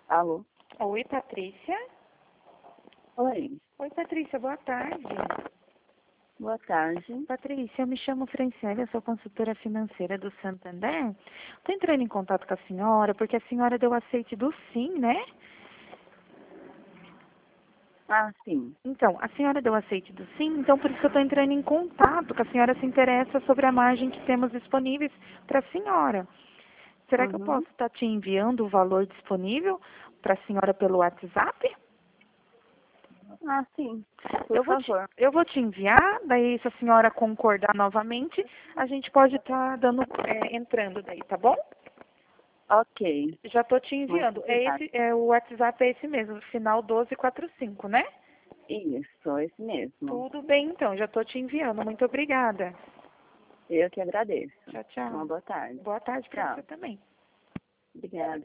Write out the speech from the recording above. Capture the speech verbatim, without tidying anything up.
Alô? Oi, Patrícia. Oi, Oi, Patrícia, boa tarde. boa tarde. Patrícia, eu me chamo Franciele, eu sou consultora financeira do Santander. Estou entrando em contato com a senhora, porque a senhora deu aceite do Sim, né? Ah, sim. Então, a senhora deu aceite do Sim, então por isso que eu estou entrando em contato, que a senhora se interessa sobre a margem que temos disponíveis para a senhora. Será que eu Uhum. posso estar te enviando o valor disponível para a senhora pelo WhatsApp? Ah, sim. Por Eu vou te, favor. eu vou te enviar, daí se a senhora concordar novamente, a gente pode estar dando, é, entrando daí, tá bom? Ok. Já estou te Muito enviando. É obrigada. esse, é, o WhatsApp é esse mesmo, final doze quarenta e cinco, né? Isso, esse mesmo. Tudo bem então, já estou te enviando. Muito obrigada. Eu que agradeço. Tchau, tchau. Uma boa tarde. Boa tarde para você Tchau. também. Obrigada.